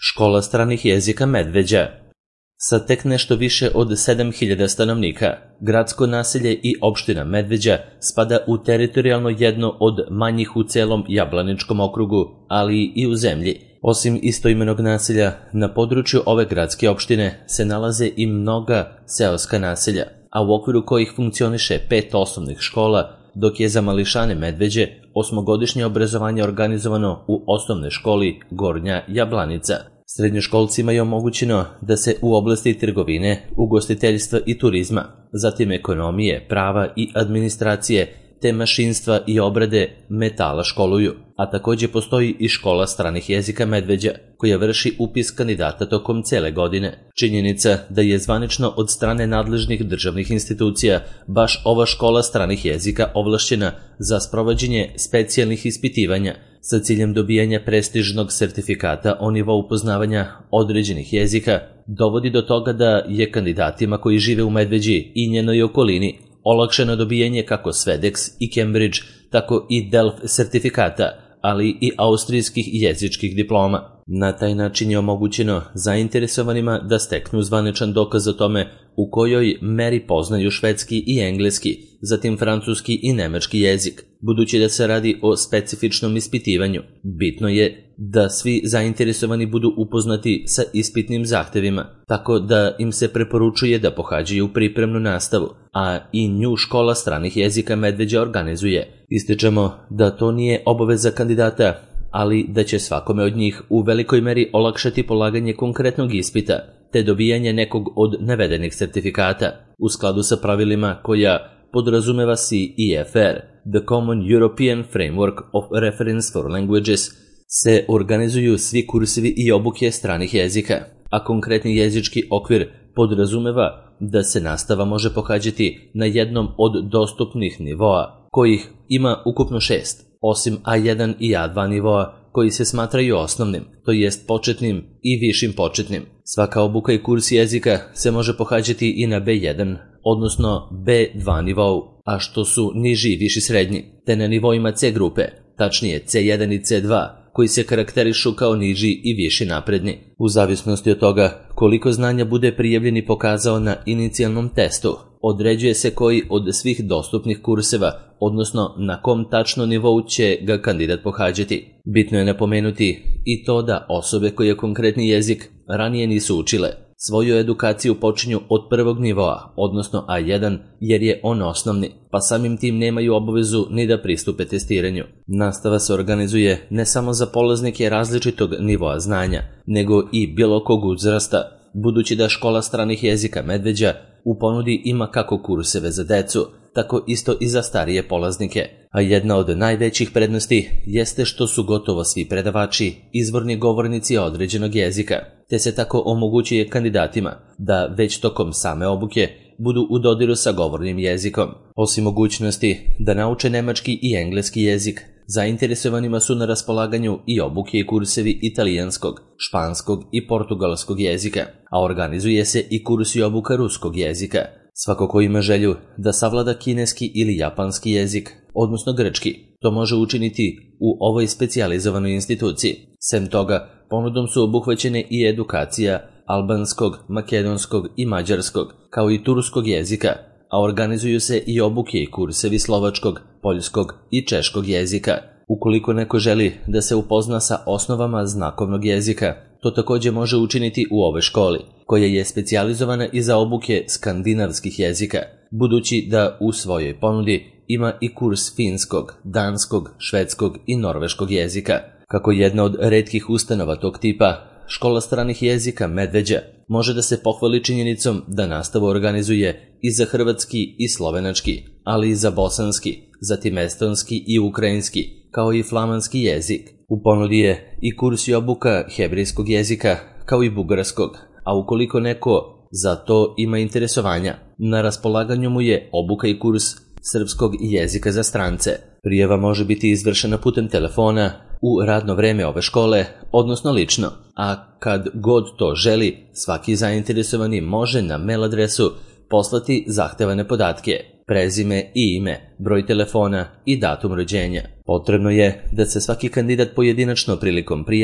Škola stranih jezika Medveđa. Sa tek nešto više od 7.000 stanovnika, gradsko naselje i opština Medveđa spada u teritorijalno jedno od manjih u celom Jablaničkom okrugu, ali i u zemlji. Osim istoimenog naselja, na području ove gradske opštine se nalaze i mnoga seoska naselja, a u okviru kojih funkcioniše 5 osnovnih škola, dok je za mališane Medveđe osmogodišnje obrazovanje organizovano u osnovnoj školi Gornja Jablanica. Srednjoškolcima je omogućeno da se u oblasti trgovine, ugostiteljstva i turizma, zatim ekonomije, prava i administracije, te mašinstva i obrade metala školuju, a takođe postoji i škola stranih jezika Medveđa, koja vrši upis kandidata tokom cele godine. Činjenica da je zvanično od strane nadležnih državnih institucija baš ova škola stranih jezika ovlašćena za sprovođenje specijalnih ispitivanja sa ciljem dobijanja prestižnog sertifikata o nivou poznavanja određenih jezika, dovodi do toga da je kandidatima koji žive u Medveđi i njenoj okolini olakšano dobijanje kako Svedex i Cambridge, tako i Delft sertifikata, ali i austrijskih jezičkih diploma. Na taj način je omogućeno zainteresovanima da steknu zvaničan dokaz o tome u kojoj meri poznaju švedski i engleski, zatim francuski i nemački jezik. Budući da se radi o specifičnom ispitivanju, bitno je da svi zainteresovani budu upoznati sa ispitnim zahtevima, tako da im se preporučuje da pohađaju pripremnu nastavu, a i nju škola stranih jezika Medveđa organizuje. Ističemo da to nije obaveza kandidata, ali da će svakome od njih u velikoj meri olakšati polaganje konkretnog ispita, te dobijanje nekog od navedenih sertifikata, u skladu sa pravilima koja podrazumeva CEFR, The Common European Framework of Reference for Languages, se organizuju svi kursevi i obuke stranih jezika, a konkretni jezički okvir podrazumeva da se nastava može pohađati na jednom od dostupnih nivoa, kojih ima ukupno 6, osim A1 i A2 nivoa, koji se smatraju osnovnim, to jest početnim i višim početnim. Svaka obuka i kurs jezika se može pohađati i na B1, odnosno B2 nivou, a što su niži i viši srednji, te na nivoima C grupe, tačnije C1 i C2, koji se karakterišu kao niži i viši napredni. U zavisnosti od toga koliko znanja bude prijavljeni pokazao na inicijalnom testu, određuje se koji od svih dostupnih kurseva, odnosno na kom tačno nivou će ga kandidat pohađati. Bitno je napomenuti i to da osobe koje konkretni jezik ranije nisu učile, svoju edukaciju počinju od prvog nivoa, odnosno A1, jer je on osnovni, pa samim tim nemaju obavezu ni da pristupe testiranju. Nastava se organizuje ne samo za polaznike različitog nivoa znanja, nego i bilo kog uzrasta, budući da škola stranih jezika Medveđa u ponudi ima kako kurseve za decu, tako isto i za starije polaznike, a jedna od najvećih prednosti jeste što su gotovo svi predavači izvorni govornici određenog jezika, te se tako omogućuje kandidatima da već tokom same obuke budu u dodiru sa govornim jezikom. Osim mogućnosti da nauče nemački i engleski jezik, zainteresovanima su na raspolaganju i obuke i kursevi italijanskog, španskog i portugalskog jezika, a organizuje se i kurs i obuka ruskog jezika. Svako ko ima želju da savlada kineski ili japanski jezik, odnosno grčki, to može učiniti u ovoj specijalizovanoj instituciji. Sem toga, ponudom su obuhvaćene i edukacija albanskog, makedonskog i mađarskog, kao i turskog jezika, a organizuju se i obuke i kursevi slovačkog, poljskog i češkog jezika. Ukoliko neko želi da se upozna sa osnovama znakovnog jezika, to takođe može učiniti u ovoj školi, koja je specijalizovana i za obuke skandinavskih jezika, budući da u svojoj ponudi ima i kurs finskog, danskog, švedskog i norveškog jezika. Kako jedna od retkih ustanova tog tipa, škola stranih jezika Medveđa može da se pohvali činjenicom da nastavu organizuje i za hrvatski i slovenački, ali i za bosanski, zatim estonski i ukrajinski, kao i flamanski jezik. U ponudi je i kurs i obuka hebrejskog jezika, kao i bugarskog, a ukoliko neko za to ima interesovanja, na raspolaganju mu je obuka i kurs srpskog jezika za strance. Prijava može biti izvršena putem telefona u radno vreme ove škole, odnosno lično, a kad god to želi, svaki zainteresovani može na mail adresu poslati zahtevane podatke, prezime i ime, broj telefona i datum rođenja. Potrebno je da se svaki kandidat pojedinačno prilikom prijave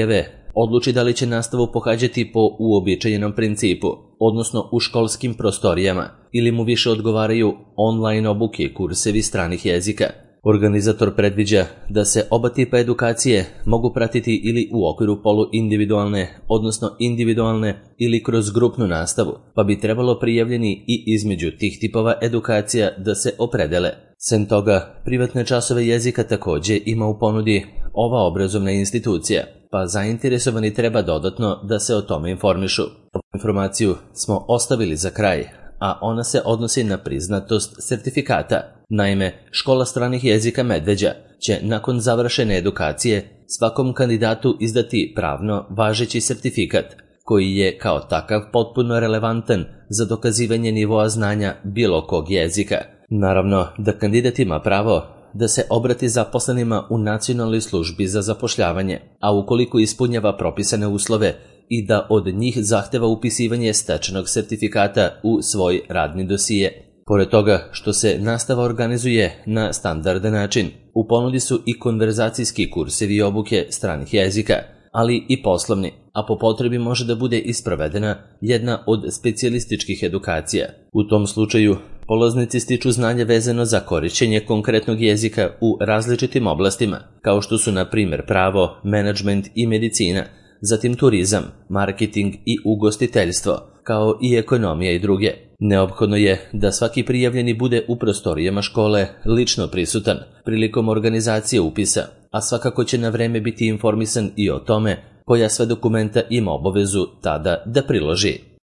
odluči da li će nastavu pohađati po uobičajenom principu, odnosno u školskim prostorijama, ili mu više odgovaraju online obuke i kursevi stranih jezika. Organizator predviđa da se oba tipa edukacije mogu pratiti ili u okviru poluindividualne, odnosno individualne ili kroz grupnu nastavu, pa bi trebalo prijavljeni i između tih tipova edukacija da se opredele. Sem toga, privatne časove jezika takođe ima u ponudi ova obrazovna institucija, pa zainteresovani treba dodatno da se o tome informišu. Ovu informaciju smo ostavili za kraj, a ona se odnosi na priznatost sertifikata. Naime, Škola stranih jezika Medveđa će nakon završene edukacije svakom kandidatu izdati pravno važeći sertifikat, koji je kao takav potpuno relevantan za dokazivanje nivoa znanja bilo kog jezika. Naravno da kandidat ima pravo da se obrati zaposlenima u Nacionalnoj službi za zapošljavanje, a ukoliko ispunjava propisane uslove i da od njih zahteva upisivanje stečenog sertifikata u svoj radni dosije. Pored toga što se nastava organizuje na standardan način, u ponudi su i konverzacijski kursevi i obuke stranih jezika, ali i poslovni, a po potrebi može da bude isprovedena jedna od specijalističkih edukacija. U tom slučaju, polaznici stiču znanje vezano za korišćenje konkretnog jezika u različitim oblastima, kao što su na primjer pravo, menadžment i medicina, zatim turizam, marketing i ugostiteljstvo, kao i ekonomija i druge. Neophodno je da svaki prijavljeni bude u prostorijama škole lično prisutan prilikom organizacije upisa, a svakako će na vreme biti informisan i o tome koja sve dokumenta ima obavezu tada da priloži.